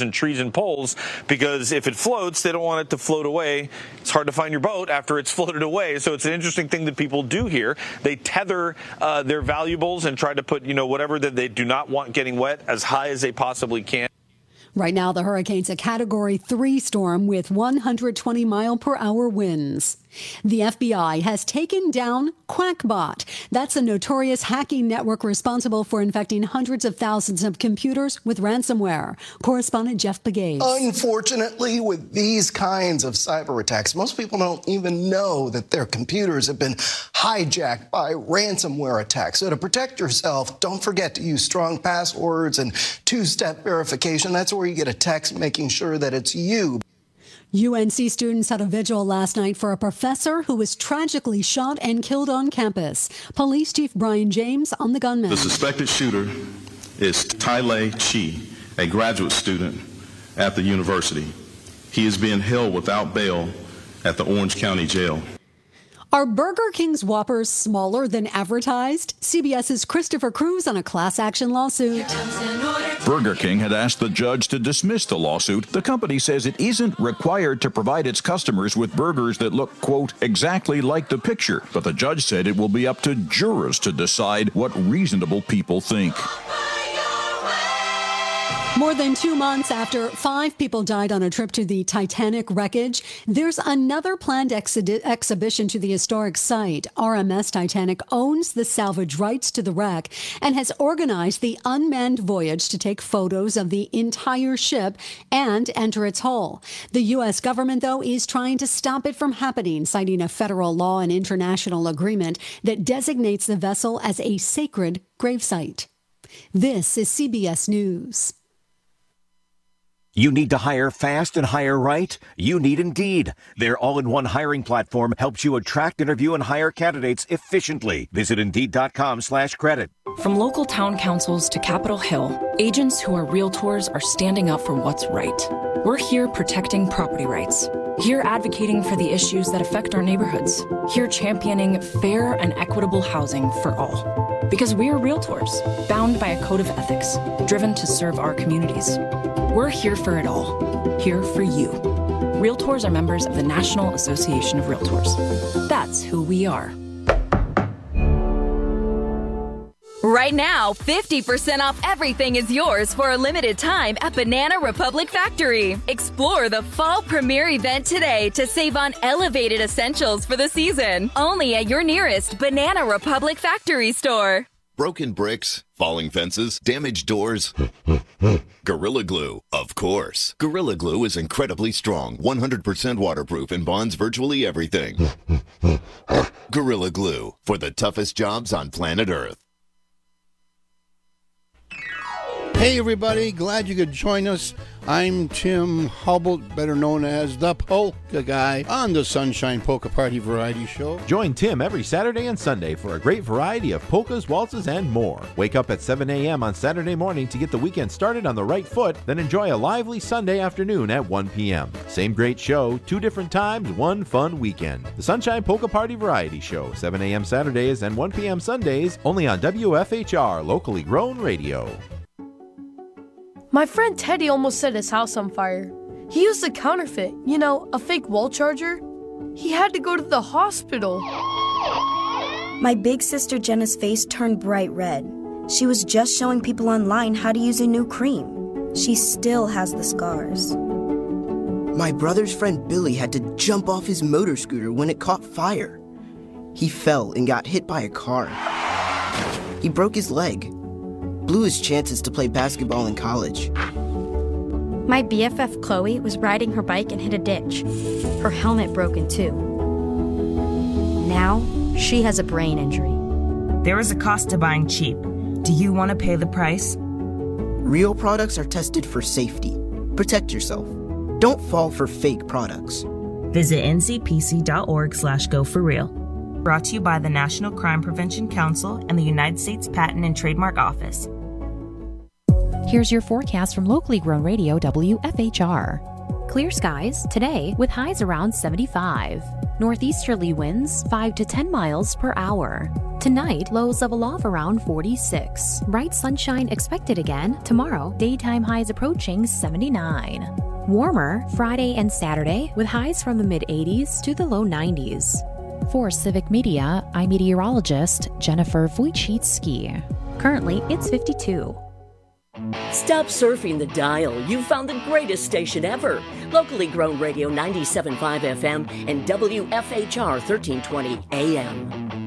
and trees and poles, because if it floats, they don't want it to float away. It's hard to find your boat after it's floated away. So it's an interesting thing that people do here. They tether their valuables and try to put, whatever that they do not want getting wet as high as they possibly can. Right now, the hurricane's a Category 3 storm with 120-mile-per-hour winds. The FBI has taken down QuackBot. That's a notorious hacking network responsible for infecting hundreds of thousands of computers with ransomware. Correspondent Jeff Pegues. Unfortunately, with these kinds of cyber attacks, most people don't even know that their computers have been hijacked by ransomware attacks. So to protect yourself, don't forget to use strong passwords and two-step verification. That's where you get a text making sure that it's you. UNC students had a vigil last night for a professor who was tragically shot and killed on campus. Police Chief Brian James on the gunman. The suspected shooter is Tylay Chi, a graduate student at the university. He is being held without bail at the Orange County Jail. Are Burger King's Whoppers smaller than advertised? CBS's Christopher Cruz on a class action lawsuit. Burger King had asked the judge to dismiss the lawsuit. The company says it isn't required to provide its customers with burgers that look, quote, exactly like the picture. But the judge said it will be up to jurors to decide what reasonable people think. More than 2 months after 5 people died on a trip to the Titanic wreckage, there's another planned exhibition to the historic site. RMS Titanic owns the salvage rights to the wreck and has organized the unmanned voyage to take photos of the entire ship and enter its hull. The U.S. government, though, is trying to stop it from happening, citing a federal law and international agreement that designates the vessel as a sacred gravesite. This is CBS News. You need to hire fast and hire right? You need Indeed. Their all-in-one hiring platform helps you attract, interview, and hire candidates efficiently. Visit Indeed.com/credit. From local town councils to Capitol Hill, agents who are realtors are standing up for what's right. We're here protecting property rights. Here advocating for the issues that affect our neighborhoods. Here championing fair and equitable housing for all. Because we are realtors, bound by a code of ethics, driven to serve our communities. We're here for it all. Here for you. Realtors are members of the National Association of Realtors. That's who we are. Right now, 50% off everything is yours for a limited time at Banana Republic Factory. Explore the fall premiere event today to save on elevated essentials for the season. Only at your nearest Banana Republic Factory store. Broken bricks, falling fences, damaged doors. Gorilla Glue, of course. Gorilla Glue is incredibly strong, 100% waterproof, and bonds virtually everything. Gorilla Glue, for the toughest jobs on planet Earth. Hey everybody, glad you could join us. I'm Tim Hubble, better known as the Polka Guy, on the Sunshine Polka Party Variety Show. Join Tim every Saturday and Sunday for a great variety of polkas, waltzes, and more. Wake up at 7 a.m. on Saturday morning to get the weekend started on the right foot, then enjoy a lively Sunday afternoon at 1 p.m. Same great show, 2 different times, 1 fun weekend. The Sunshine Polka Party Variety Show, 7 a.m. Saturdays and 1 p.m. Sundays, only on WFHR, locally grown radio. My friend Teddy almost set his house on fire. He used a counterfeit, a fake wall charger. He had to go to the hospital. My big sister Jenna's face turned bright red. She was just showing people online how to use a new cream. She still has the scars. My brother's friend Billy had to jump off his motor scooter when it caught fire. He fell and got hit by a car. He broke his leg. Blew his chances to play basketball in college. My BFF Chloe was riding her bike and hit a ditch. Her helmet broke in two. Now, she has a brain injury. There is a cost to buying cheap. Do you want to pay the price? Real products are tested for safety. Protect yourself. Don't fall for fake products. Visit ncpc.org/go4real. Brought to you by the National Crime Prevention Council and the United States Patent and Trademark Office. Here's your forecast from locally grown radio WFHR. Clear skies today with highs around 75. Northeasterly winds 5 to 10 miles per hour. Tonight, lows level off around 46. Bright sunshine expected again tomorrow, daytime highs approaching 79. Warmer Friday and Saturday with highs from the mid-80s to the low 90s. For Civic Media, I'm meteorologist Jennifer Wojcicki. Currently, it's 52. Stop surfing the dial. You've found the greatest station ever. Locally grown radio 97.5 FM and WFHR 1320 AM.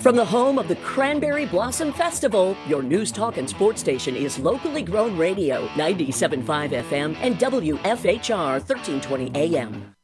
From the home of the Cranberry Blossom Festival, your news, talk, and sports station is locally grown radio, 97.5 FM and WFHR 1320 AM.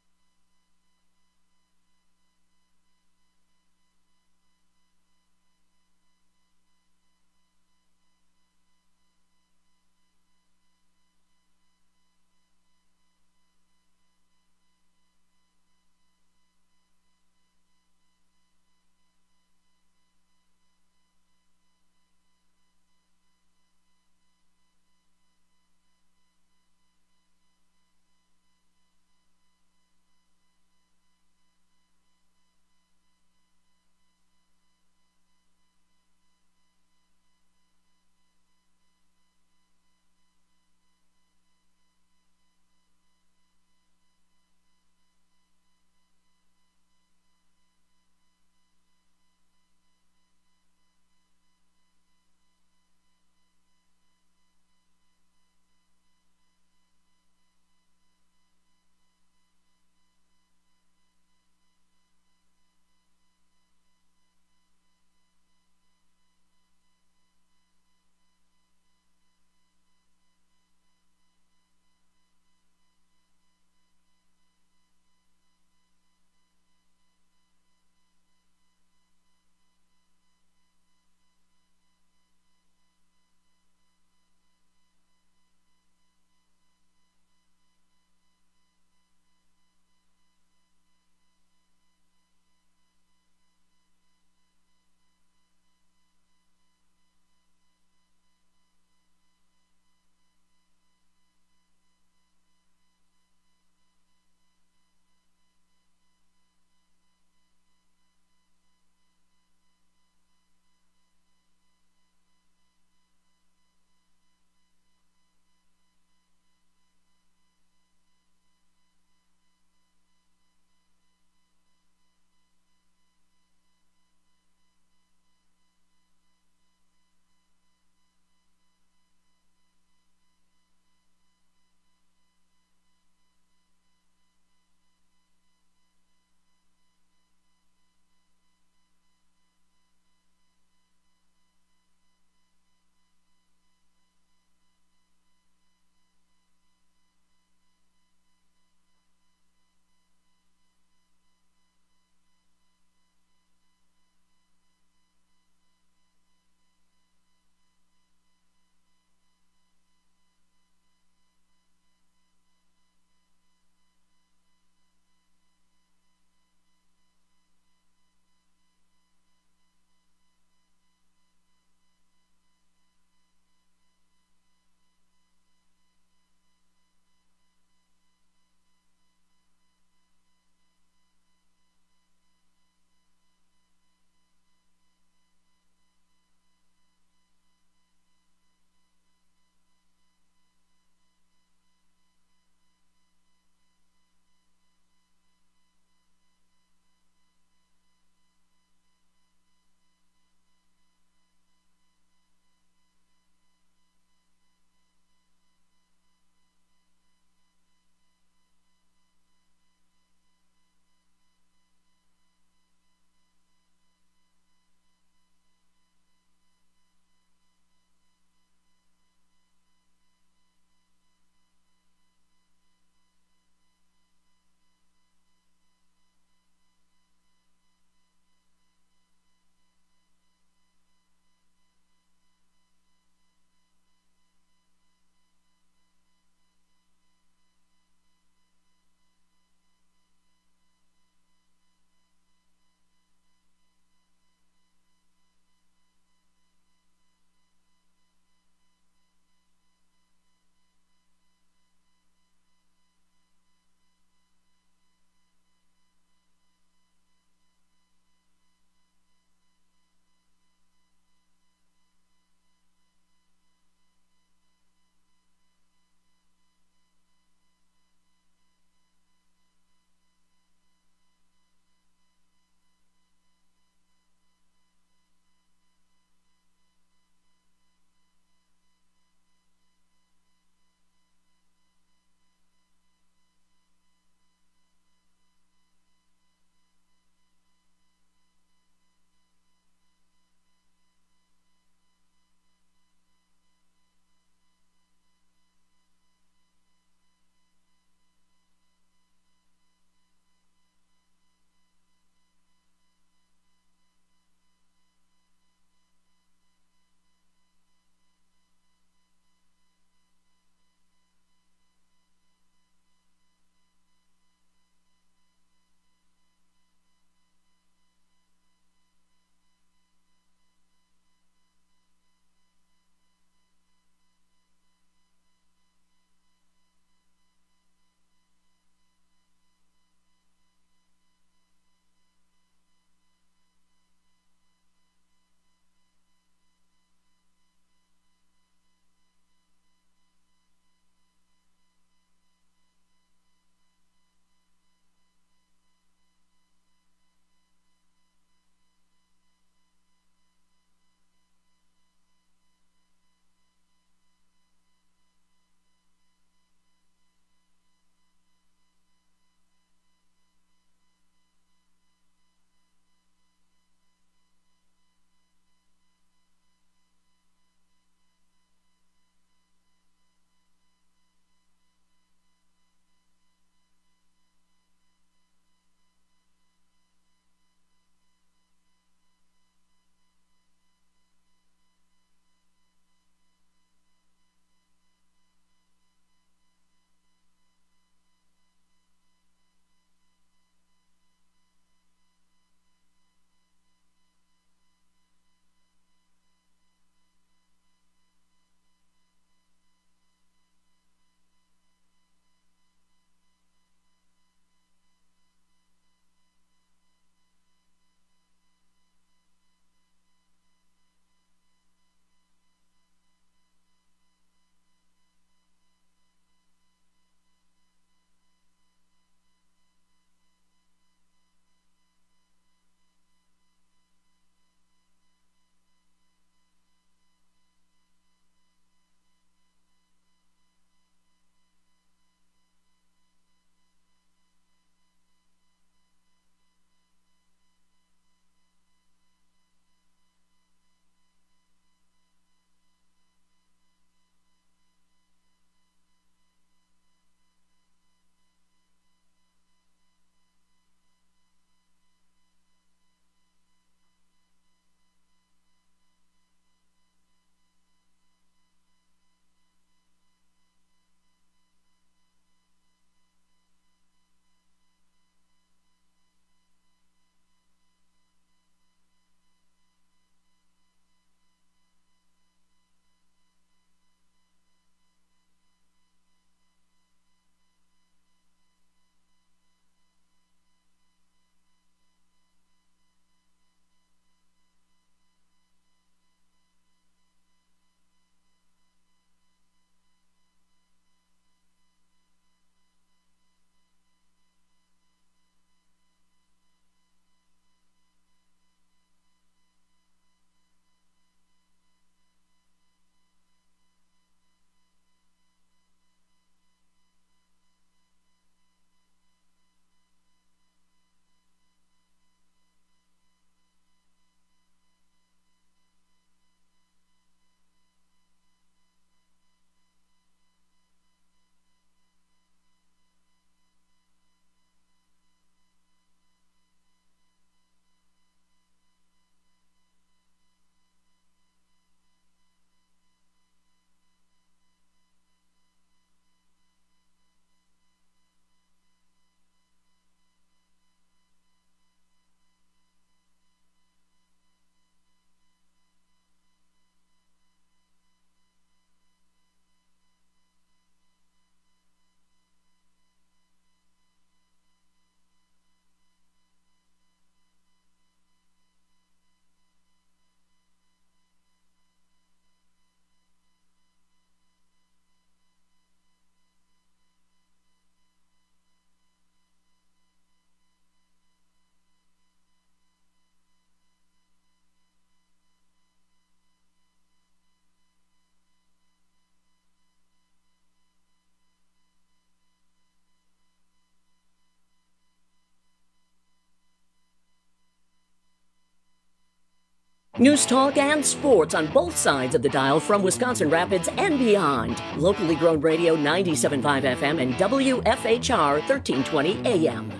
News talk and sports on both sides of the dial from Wisconsin Rapids and beyond. Locally grown radio 97.5 FM and WFHR 1320 AM.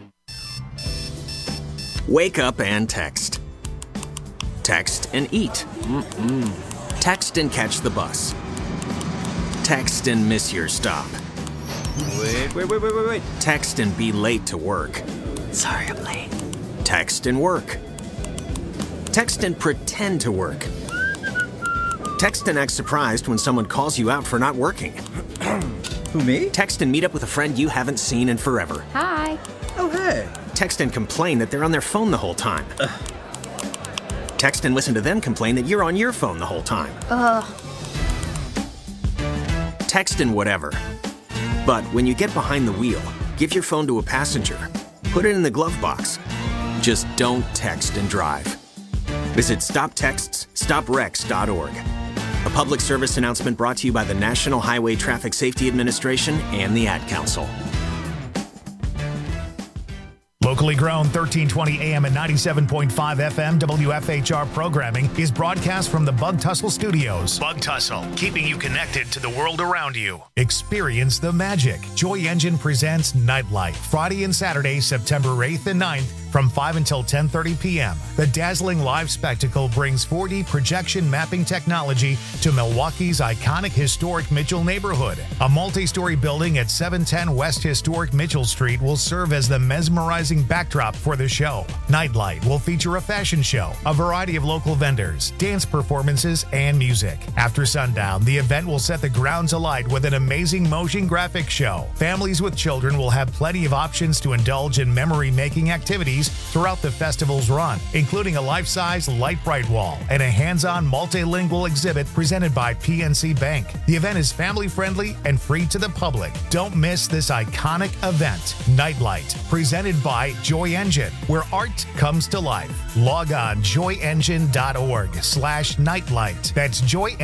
Wake up and text. Text and eat. Text and catch the bus. Text and miss your stop. Wait. Text and be late to work. Sorry, I'm late. Text and work. Text and pretend to work. Text and act surprised when someone calls you out for not working. Who, me? Text and meet up with a friend you haven't seen in forever. Hi. Oh, hey. Text and complain that they're on their phone the whole time. Text and listen to them complain that you're on your phone the whole time. Text and whatever. But when you get behind the wheel, give your phone to a passenger. Put it in the glove box. Just don't text and drive. Visit StopTextsStopWrecks.org. A public service announcement brought to you by the National Highway Traffic Safety Administration and the Ad Council. Locally grown 1320 AM and 97.5 FM WFHR programming is broadcast from the Bug Tussle Studios. Bug Tussle, keeping you connected to the world around you. Experience the magic. Joy Engine presents Nightlight, Friday and Saturday, September 8th and 9th, from 5 until 10:30 p.m. The dazzling live spectacle brings 4D projection mapping technology to Milwaukee's iconic historic Mitchell neighborhood. A multi-story building at 710 West Historic Mitchell Street will serve as the mesmerizing backdrop for the show. Nightlight will feature a fashion show, a variety of local vendors, dance performances, and music. After sundown, the event will set the grounds alight with an amazing motion graphic show. Families with children will have plenty of options to indulge in memory-making activities throughout the festival's run, including a life-size light bright wall and a hands-on multilingual exhibit presented by PNC Bank. The event is family-friendly and free to the public. Don't miss this iconic event, Nightlight, presented by Joy Engine, where art comes to life. Log on joyengine.org/nightlight. That's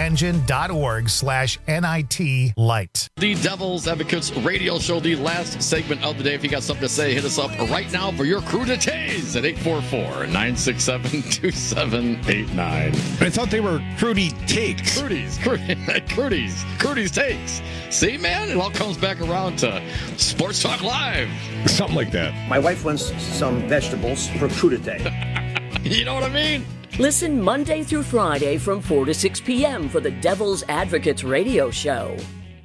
joyengine.org/NIT-light. The Devil's Advocates radio show, the last segment of the day. If you got something to say, hit us up right now for your crew to tase at 844-967-2789. I thought they were Crudy Takes. Crudy's Takes. See, man, it all comes back around to Sports Talk Live. Something like that. My wife wants some vegetables for crudité. You know what I mean? Listen Monday through Friday from 4 to 6 p.m. for the Devil's Advocates radio show.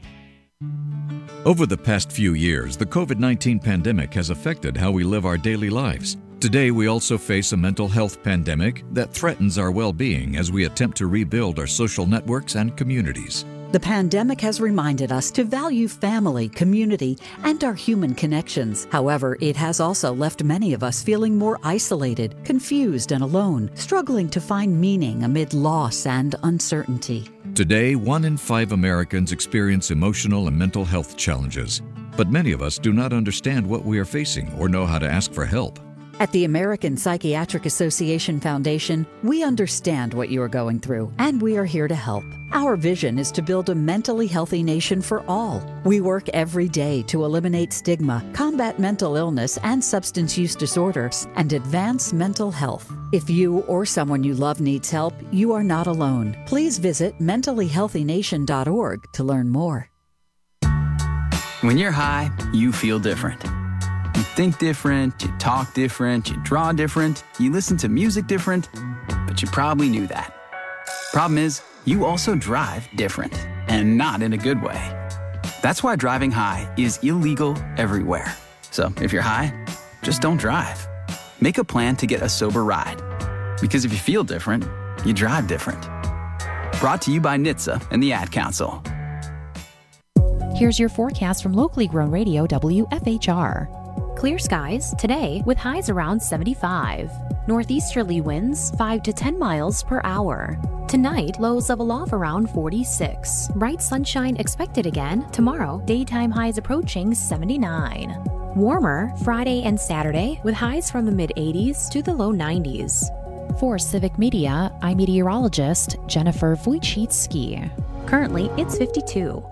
Over the past few years, the COVID-19 pandemic has affected how we live our daily lives. Today, we also face a mental health pandemic that threatens our well-being as we attempt to rebuild our social networks and communities. The pandemic has reminded us to value family, community, and our human connections. However, it has also left many of us feeling more isolated, confused, and alone, struggling to find meaning amid loss and uncertainty. Today, 1 in 5 Americans experience emotional and mental health challenges, but many of us do not understand what we are facing or know how to ask for help. At the American Psychiatric Association Foundation, we understand what you are going through, and we are here to help. Our vision is to build a mentally healthy nation for all. We work every day to eliminate stigma, combat mental illness and substance use disorders, and advance mental health. If you or someone you love needs help, you are not alone. Please visit mentallyhealthynation.org to learn more. When you're high, you feel different. You think different, you talk different, you draw different, you listen to music different, but you probably knew that. Problem is, you also drive different, and not in a good way. That's why driving high is illegal everywhere. So if you're high, just don't drive. Make a plan to get a sober ride. Because if you feel different, you drive different. Brought to you by NHTSA and the Ad Council. Here's your forecast from locally grown radio WFHR. Clear skies today with highs around 75. Northeasterly winds 5 to 10 miles per hour. Tonight, lows of aloft around 46. Bright sunshine expected again tomorrow. Daytime highs approaching 79. Warmer Friday and Saturday with highs from the mid-80s to the low 90s. For Civic Media, I'm meteorologist Jennifer Wojcicki. Currently, it's 52.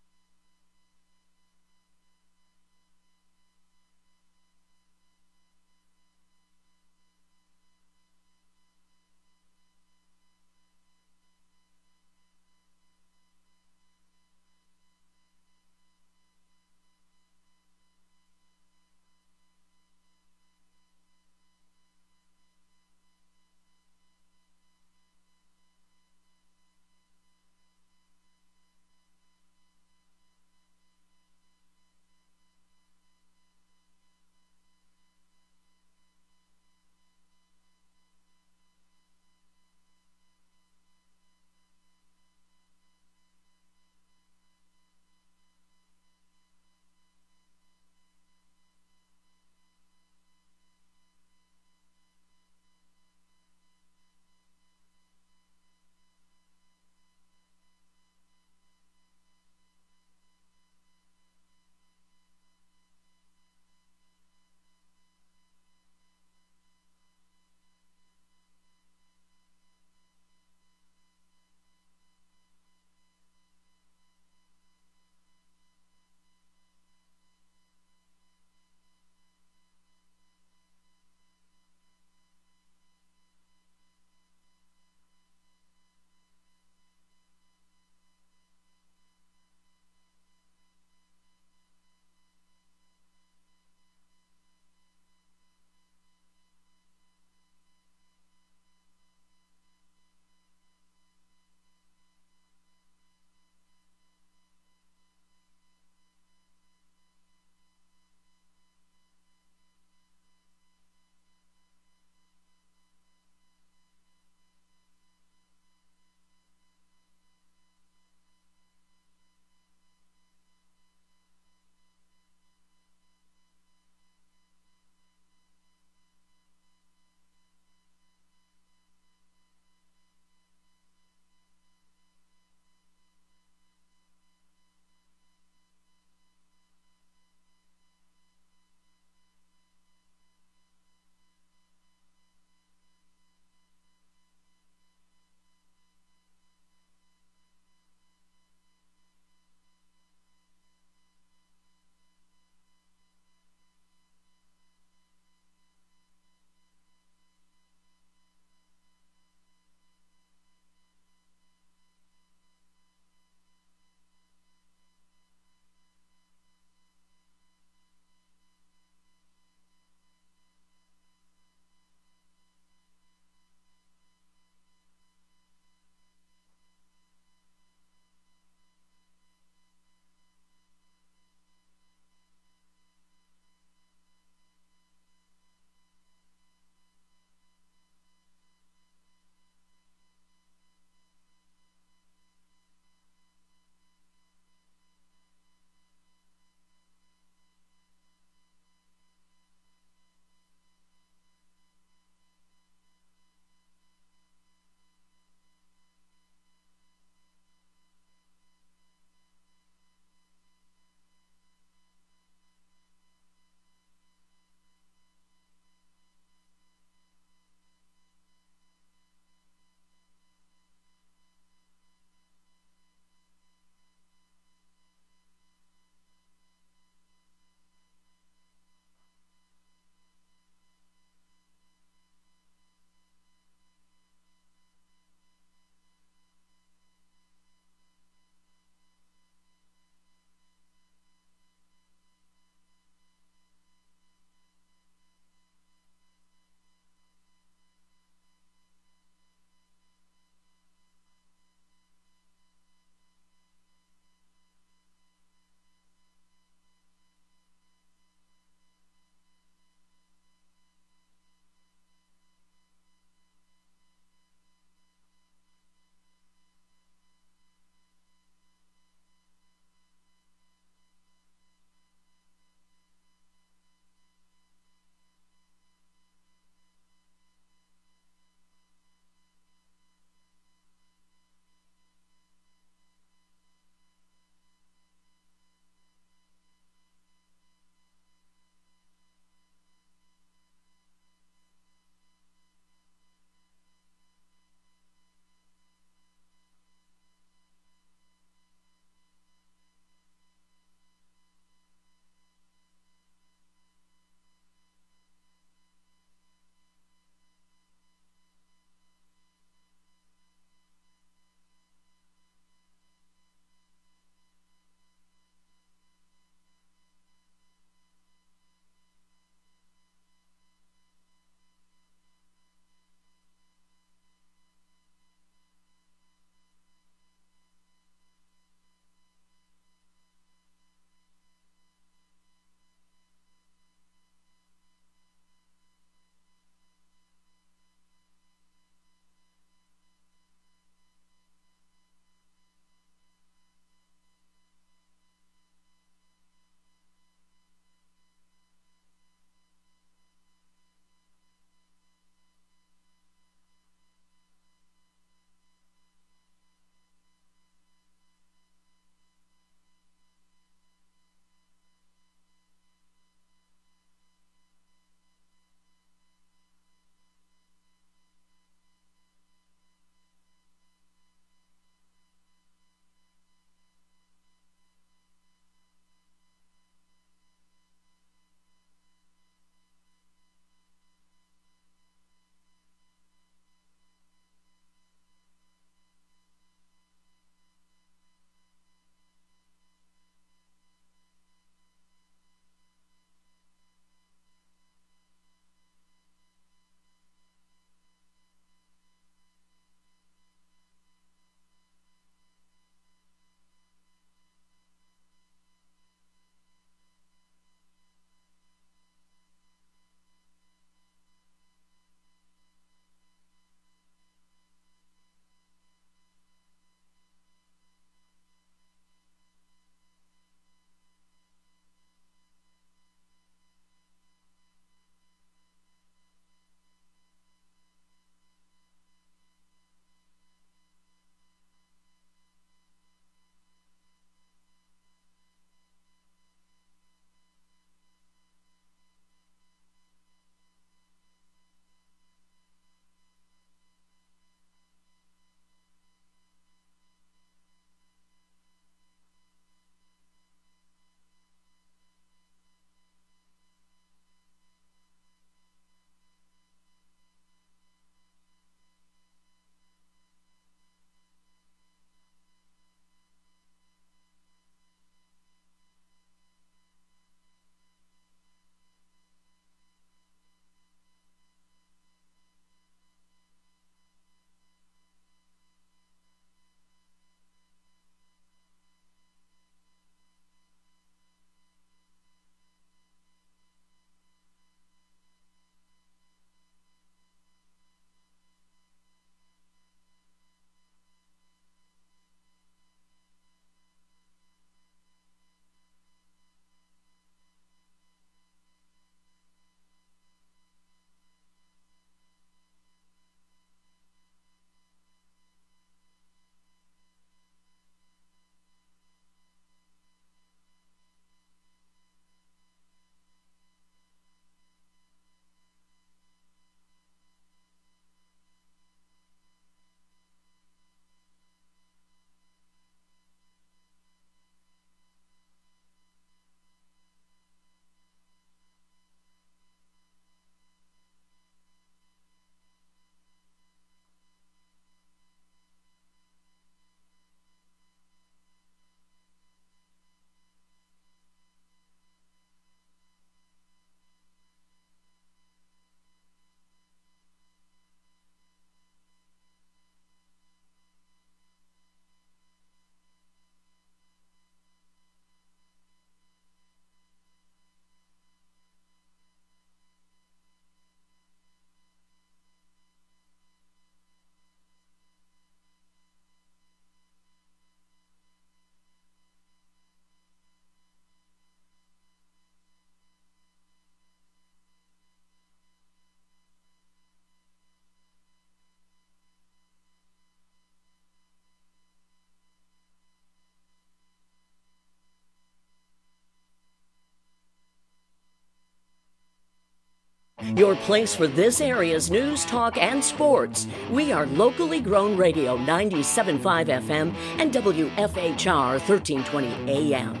your place for this area's news, talk, and sports. We are locally grown radio 97.5 FM and WFHR 1320 AM.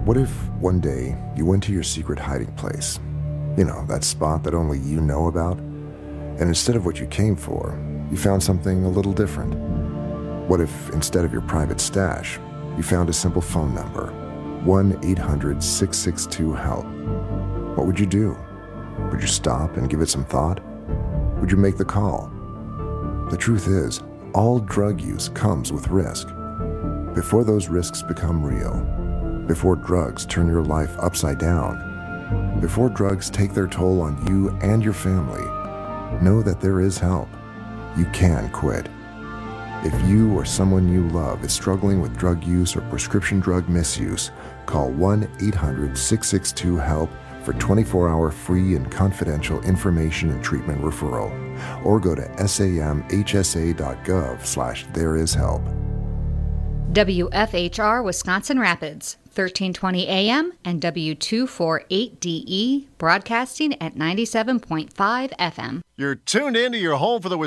What if one day you went to your secret hiding place? You know, that spot that only you know about? And instead of what you came for, you found something a little different. What if instead of your private stash, you found a simple phone number, 1-800-662-HELP? What would you do? Would you stop and give it some thought? Would you make the call? The truth is, all drug use comes with risk. Before those risks become real, before drugs turn your life upside down, before drugs take their toll on you and your family, know that there is help. You can quit. If you or someone you love is struggling with drug use or prescription drug misuse, call 1-800-662-HELP for 24-hour free and confidential information and treatment referral, or go to samhsa.gov/thereishelp. WFHR Wisconsin Rapids, 1320 AM and W248DE, broadcasting at 97.5 FM. You're tuned into your home for the